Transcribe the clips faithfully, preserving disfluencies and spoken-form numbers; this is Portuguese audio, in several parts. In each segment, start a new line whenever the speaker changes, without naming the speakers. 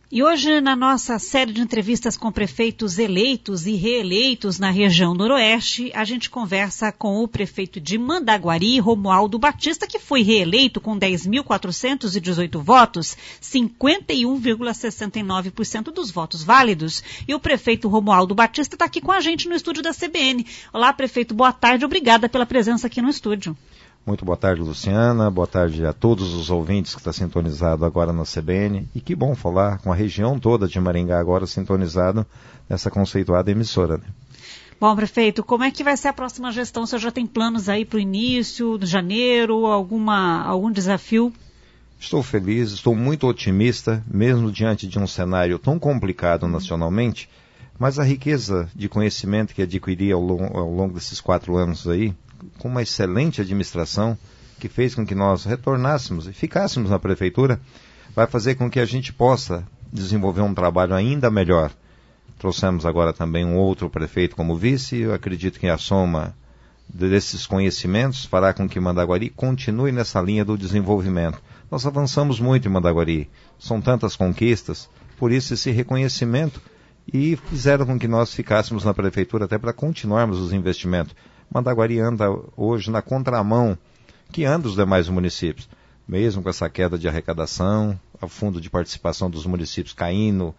E hoje, na nossa série de entrevistas com prefeitos eleitos e reeleitos na região noroeste, a gente conversa com o prefeito de Mandaguari, Romualdo Batista, que foi reeleito com dez mil quatrocentos e dezoito votos, cinquenta e um vírgula sessenta e nove por cento dos votos válidos. E o prefeito Romualdo Batista está aqui com a gente no estúdio da C B N. Olá, prefeito, boa tarde, obrigada pela presença aqui no estúdio.
Muito boa tarde, Luciana, boa tarde a todos os ouvintes que estão sintonizados agora na C B N, e que bom falar com a região toda de Maringá agora sintonizado nessa conceituada emissora, né?
Bom, prefeito, como é que vai ser a próxima gestão? O senhor já tem planos aí para o início de janeiro, alguma, algum desafio?
Estou feliz, estou muito otimista, mesmo diante de um cenário tão complicado nacionalmente, mas a riqueza de conhecimento que adquiri ao longo, ao longo desses quatro anos aí, com uma excelente administração que fez com que nós retornássemos e ficássemos na prefeitura, vai fazer com que a gente possa desenvolver um trabalho ainda melhor. Trouxemos agora também um outro prefeito como vice, eu acredito que a soma desses conhecimentos fará com que Mandaguari continue nessa linha do desenvolvimento. Nós avançamos muito em Mandaguari, são tantas conquistas, por isso esse reconhecimento, e fizeram com que nós ficássemos na prefeitura até para continuarmos os investimentos. Mandaguari anda hoje na contramão que anda os demais municípios, mesmo com essa queda de arrecadação, o fundo de participação dos municípios caindo,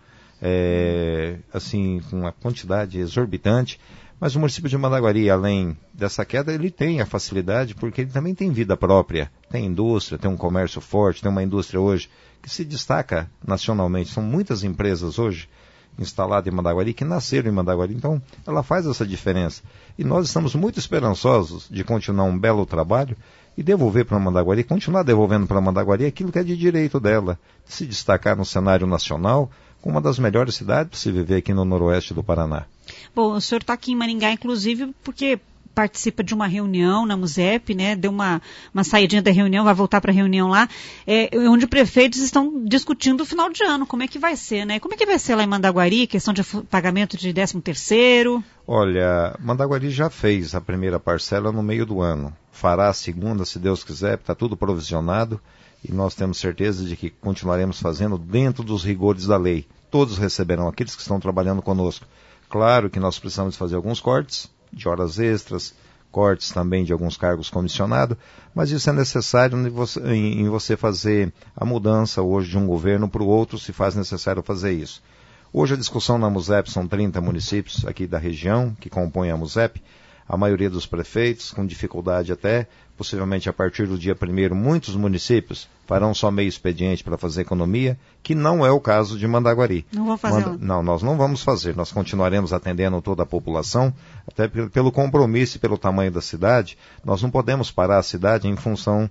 é, assim, com uma quantidade exorbitante, mas o município de Mandaguari, além dessa queda, ele tem a facilidade, porque ele também tem vida própria, tem indústria, tem um comércio forte, tem uma indústria hoje que se destaca nacionalmente, são muitas empresas hoje instalada em Mandaguari, que nasceram em Mandaguari, então ela faz essa diferença. E nós estamos muito esperançosos de continuar um belo trabalho e devolver para Mandaguari, continuar devolvendo para Mandaguari aquilo que é de direito dela, de se destacar no cenário nacional, como uma das melhores cidades para se viver aqui no noroeste do Paraná.
Bom, o senhor está aqui em Maringá, inclusive, porque participa de uma reunião na MUSEP, né, deu uma, uma saidinha da reunião, vai voltar para a reunião lá, é, onde prefeitos estão discutindo o final de ano, como é que vai ser, né? Como é que vai ser lá em Mandaguari, questão de pagamento de décimo terceiro?
Olha, Mandaguari já fez a primeira parcela no meio do ano, fará a segunda, se Deus quiser, está tudo provisionado, e nós temos certeza de que continuaremos fazendo dentro dos rigores da lei. Todos receberão, aqueles que estão trabalhando conosco. Claro que nós precisamos fazer alguns cortes, de horas extras, cortes também de alguns cargos comissionados, mas isso é necessário em você, em, em você fazer a mudança hoje de um governo para o outro, se faz necessário fazer isso. Hoje a discussão na MUSEP são trinta municípios aqui da região que compõem a MUSEP, a maioria dos prefeitos com dificuldade até, possivelmente a partir do dia primeiro, muitos municípios farão só meio expediente para fazer economia, que não é o caso de Mandaguari.
Não vou fazer.
Manda... Não, nós não vamos fazer, nós continuaremos atendendo toda a população, até pelo compromisso e pelo tamanho da cidade, nós não podemos parar a cidade em função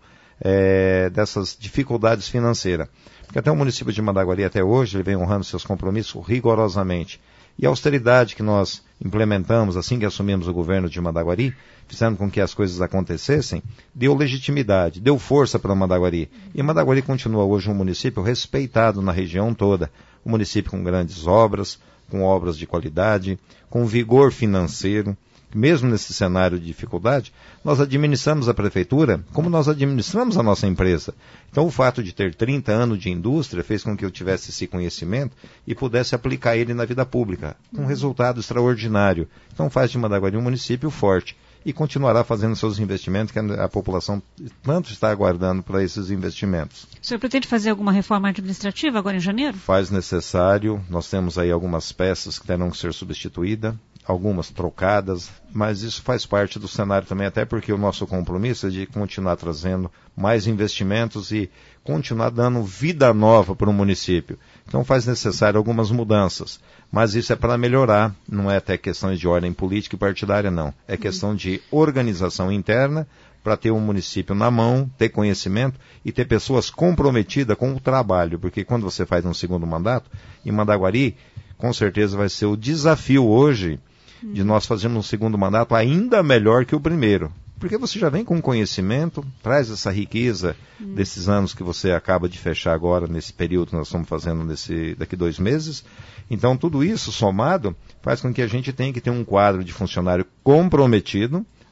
é, dessas dificuldades financeiras. Porque até o município de Mandaguari, até hoje, ele vem honrando seus compromissos rigorosamente. E a austeridade que nós implementamos assim que assumimos o governo de Mandaguari, fazendo com que as coisas acontecessem, deu legitimidade, deu força para Mandaguari. E Mandaguari continua hoje um município respeitado na região toda. Um município com grandes obras, com obras de qualidade, com vigor financeiro. Mesmo nesse cenário de dificuldade, nós administramos a prefeitura como nós administramos a nossa empresa. Então o fato de ter trinta anos de indústria fez com que eu tivesse esse conhecimento e pudesse aplicar ele na vida pública, com um resultado extraordinário. Então faz de Mandaguari um município forte e continuará fazendo seus investimentos, que a população tanto está aguardando para esses investimentos.
O senhor pretende fazer alguma reforma administrativa agora em janeiro?
Faz necessário, nós temos aí algumas peças que terão que ser substituídas, algumas trocadas, mas isso faz parte do cenário também, até porque o nosso compromisso é de continuar trazendo mais investimentos e continuar dando vida nova para o município. Então faz necessário algumas mudanças, mas isso é para melhorar, não é até questões de ordem política e partidária, não. É questão de organização interna para ter um município na mão, ter conhecimento e ter pessoas comprometidas com o trabalho, porque quando você faz um segundo mandato, em Mandaguari, com certeza vai ser o desafio hoje de nós fazermos um segundo mandato ainda melhor que o primeiro. Porque você já vem com conhecimento, traz essa riqueza hum. desses anos que você acaba de fechar agora, nesse período que nós estamos fazendo nesse, daqui dois meses. Então, tudo isso somado faz com que a gente tenha que ter um quadro de funcionário comprometido,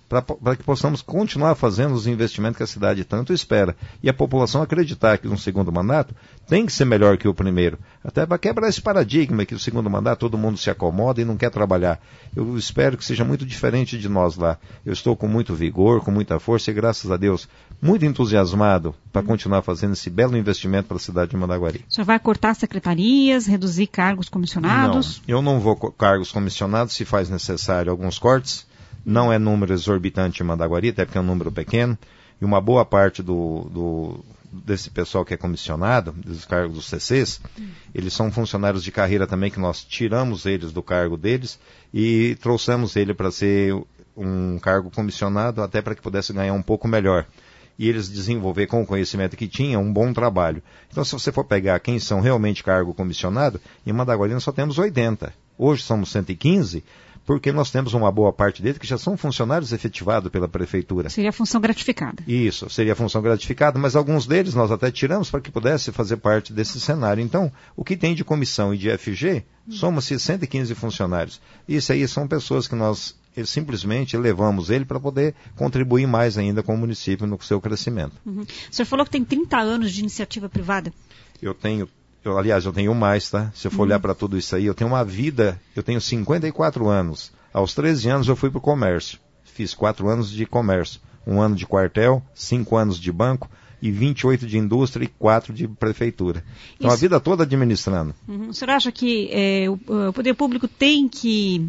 para que possamos continuar fazendo os investimentos que a cidade tanto espera. E a população acreditar que um segundo mandato tem que ser melhor que o primeiro. Até para quebrar esse paradigma que o segundo mandato todo mundo se acomoda e não quer trabalhar. Eu espero que seja muito diferente de nós lá. Eu estou com muito vigor, com muita força e, graças a Deus, muito entusiasmado para continuar fazendo esse belo investimento para a cidade de Mandaguari.
O senhor vai cortar secretarias, reduzir cargos comissionados?
Não, eu não vou cargos comissionados, se faz necessário alguns cortes. Não é número exorbitante em Mandaguari, até porque é um número pequeno, e uma boa parte do, do, desse pessoal que é comissionado, dos cargos dos C Cs, hum. eles são funcionários de carreira também, que nós tiramos eles do cargo deles e trouxemos ele para ser um cargo comissionado, até para que pudesse ganhar um pouco melhor. E eles desenvolver com o conhecimento que tinham um bom trabalho. Então, se você for pegar quem são realmente cargo comissionado, em Mandaguari nós só temos oitenta. Hoje somos cento e quinze, porque nós temos uma boa parte deles que já são funcionários efetivados pela prefeitura.
Seria a função gratificada.
Isso, seria a função gratificada, mas alguns deles nós até tiramos para que pudesse fazer parte desse cenário. Então, o que tem de comissão e de F G, soma-se cento e quinze funcionários. Isso aí são pessoas que nós simplesmente levamos ele para poder contribuir mais ainda com o município no seu crescimento.
Uhum. O senhor falou que tem trinta anos de iniciativa privada.
Eu tenho... Eu, aliás, eu tenho mais, tá? Se eu for uhum. olhar para tudo isso aí, eu tenho uma vida, eu tenho cinquenta e quatro anos. Aos treze anos eu fui para o comércio. Fiz quatro anos de comércio. Um ano de quartel, cinco anos de banco e vinte e oito de indústria e quatro de prefeitura. Então, isso. A vida toda administrando.
Uhum. O senhor acha que é, o, o poder público tem que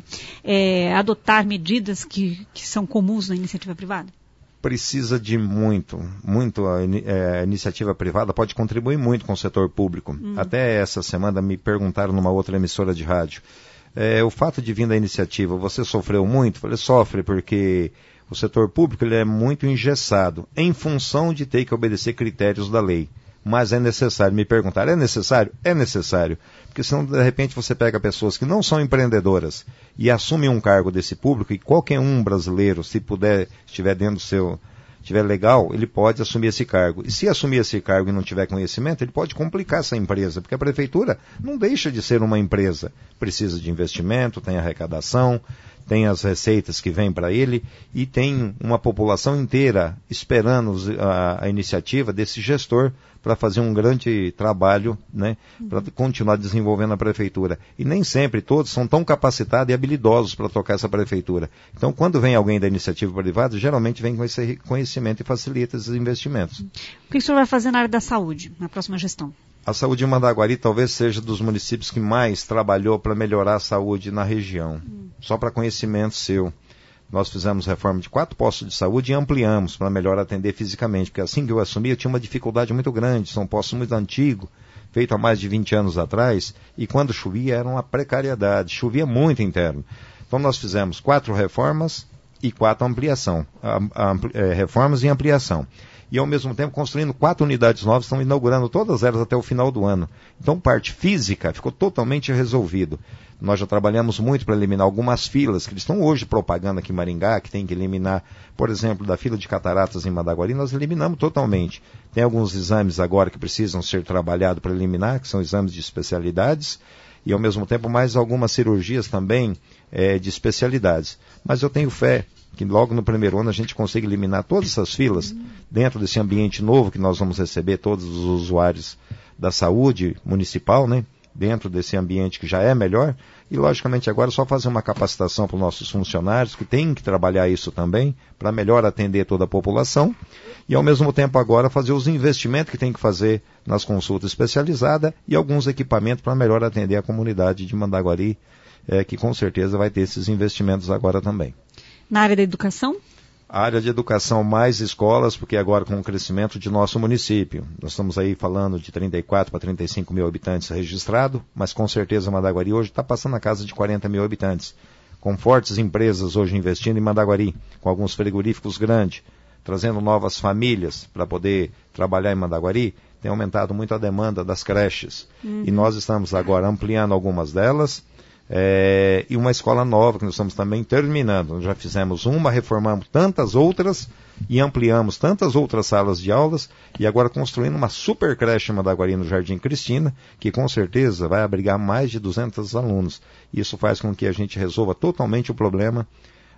é, adotar medidas que, que são comuns na iniciativa privada?
Precisa de muito, muito a, é, a iniciativa privada pode contribuir muito com o setor público. Hum. Até essa semana me perguntaram numa outra emissora de rádio, é, o fato de vir da iniciativa, você sofreu muito? Eu falei, sofre porque o setor público ele é muito engessado em função de ter que obedecer critérios da lei. Mas é necessário, me perguntar, é necessário? É necessário. Porque senão, de repente, você pega pessoas que não são empreendedoras e assumem um cargo desse público, e qualquer um brasileiro, se puder, estiver dentro do seu, estiver legal, ele pode assumir esse cargo. E se assumir esse cargo e não tiver conhecimento, ele pode complicar essa empresa, porque a prefeitura não deixa de ser uma empresa. Precisa de investimento, tem arrecadação, tem as receitas que vêm para ele e tem uma população inteira esperando a, a iniciativa desse gestor para fazer um grande trabalho, né, para continuar desenvolvendo a prefeitura. E nem sempre todos são tão capacitados e habilidosos para tocar essa prefeitura. Então, quando vem alguém da iniciativa privada, geralmente vem com esse conhecimento e facilita esses investimentos.
O que o senhor vai fazer na área da saúde, na próxima gestão?
A saúde de Mandaguari talvez seja dos municípios que mais trabalhou para melhorar a saúde na região. Hum. Só para conhecimento seu. Nós fizemos reforma de quatro postos de saúde e ampliamos para melhor atender fisicamente. Porque assim que eu assumi, eu tinha uma dificuldade muito grande. São postos muito antigos, feito há mais de vinte anos atrás. E quando chovia, era uma precariedade. Chovia muito interno. Então nós fizemos quatro reformas e quatro ampliação. A, a, a, é, reformas e ampliação. E, ao mesmo tempo, construindo quatro unidades novas, estão inaugurando todas elas até o final do ano. Então, parte física ficou totalmente resolvido. Nós já trabalhamos muito para eliminar algumas filas, que eles estão hoje propagando aqui em Maringá, que tem que eliminar, por exemplo, da fila de cataratas em Mandaguari, nós eliminamos totalmente. Tem alguns exames agora que precisam ser trabalhados para eliminar, que são exames de especialidades, e, ao mesmo tempo, mais algumas cirurgias também é, de especialidades. Mas eu tenho fé que logo no primeiro ano a gente consiga eliminar todas essas filas uhum. dentro desse ambiente novo que nós vamos receber todos os usuários da saúde municipal, né? Dentro desse ambiente que já é melhor, e logicamente agora é só fazer uma capacitação para os nossos funcionários, que têm que trabalhar isso também, para melhor atender toda a população, e ao mesmo tempo agora fazer os investimentos que tem que fazer nas consultas especializadas e alguns equipamentos para melhor atender a comunidade de Mandaguari, é, que com certeza vai ter esses investimentos agora também.
Na área da educação?
A área de educação, mais escolas, porque agora com o crescimento de nosso município. Nós estamos aí falando de trinta e quatro para trinta e cinco mil habitantes registrados, mas com certeza Mandaguari hoje está passando a casa de quarenta mil habitantes. Com fortes empresas hoje investindo em Mandaguari, com alguns frigoríficos grandes, trazendo novas famílias para poder trabalhar em Mandaguari, tem aumentado muito a demanda das creches. Uhum. E nós estamos agora ampliando algumas delas, É, e uma escola nova que nós estamos também terminando. Nós já fizemos uma, reformamos tantas outras e ampliamos tantas outras salas de aulas e agora construindo uma super creche em Mandaguari no Jardim Cristina, que com certeza vai abrigar mais de duzentos alunos. Isso faz com que a gente resolva totalmente o problema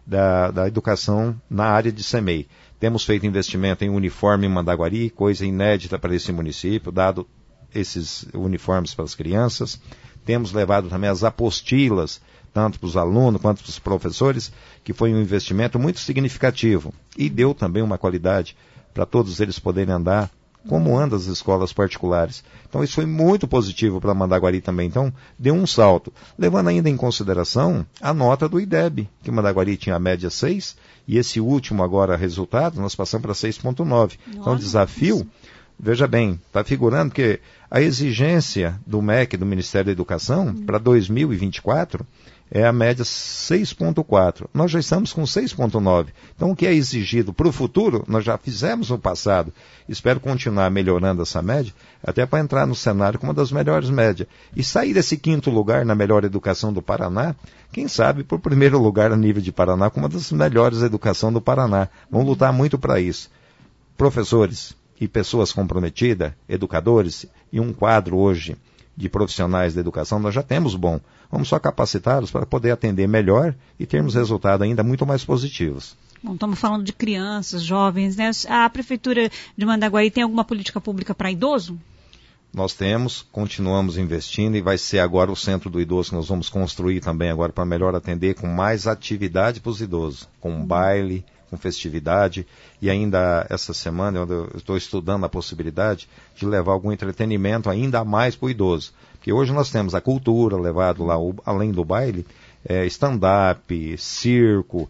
da, da educação na área de C E M E I. Temos feito investimento em uniforme em Mandaguari, coisa inédita para esse município, dado esses uniformes para as crianças. Temos levado também as apostilas, tanto para os alunos quanto para os professores, que foi um investimento muito significativo e deu também uma qualidade para todos eles poderem andar como andam as escolas particulares. Então isso foi muito positivo para Mandaguari também. Então deu um salto, levando ainda em consideração a nota do I D E B, que Mandaguari tinha a média seis, e esse último agora resultado, nós passamos para seis vírgula nove. Então o desafio, veja bem, está figurando que a exigência do M E C, do Ministério da Educação, hum. para dois mil e vinte e quatro, é a média seis vírgula quatro. Nós já estamos com seis vírgula nove. Então, o que é exigido para o futuro, nós já fizemos no passado. Espero continuar melhorando essa média, até para entrar no cenário com uma das melhores médias. E sair desse quinto lugar na melhor educação do Paraná, quem sabe, por primeiro lugar a nível de Paraná, com uma das melhores educações do Paraná. Vamos lutar muito para isso. Professores e pessoas comprometidas, educadores, e um quadro hoje de profissionais da educação, nós já temos bom. Vamos só capacitá-los para poder atender melhor e termos resultados ainda muito mais positivos.
Bom, estamos falando de crianças, jovens, né? A Prefeitura de Mandaguari tem alguma política pública para idoso?
Nós temos, continuamos investindo e vai ser agora o Centro do Idoso que nós vamos construir também agora para melhor atender com mais atividade para os idosos, com um baile, com festividade, e ainda essa semana eu estou estudando a possibilidade de levar algum entretenimento ainda mais para o idoso. Porque hoje nós temos a cultura levado lá, além do baile, é, stand-up, circo.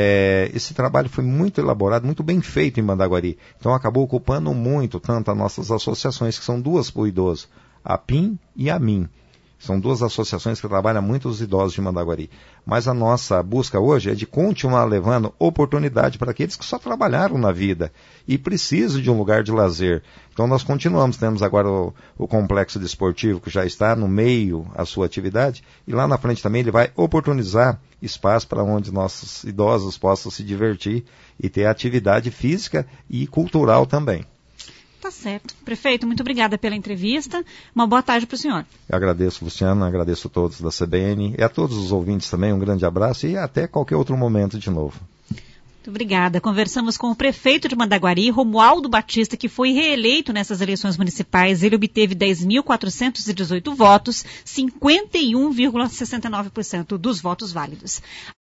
É, esse trabalho foi muito elaborado, muito bem feito em Mandaguari. Então acabou ocupando muito, tanto as nossas associações, que são duas para o idoso, a P I M e a M I M. São duas associações que trabalham muito os idosos de Mandaguari. Mas a nossa busca hoje é de continuar levando oportunidade para aqueles que só trabalharam na vida e precisam de um lugar de lazer. Então nós continuamos, temos agora o, o complexo desportivo que já está no meio a sua atividade, e lá na frente também ele vai oportunizar espaço para onde nossos idosos possam se divertir e ter atividade física e cultural também.
Tá certo. Prefeito, muito obrigada pela entrevista. Uma boa tarde para o senhor.
Eu agradeço, Luciana, agradeço a todos da C B N e a todos os ouvintes também. Um grande abraço e até qualquer outro momento de novo.
Muito obrigada. Conversamos com o prefeito de Mandaguari, Romualdo Batista, que foi reeleito nessas eleições municipais. Ele obteve dez mil quatrocentos e dezoito votos, cinquenta e um vírgula sessenta e nove por cento dos votos válidos.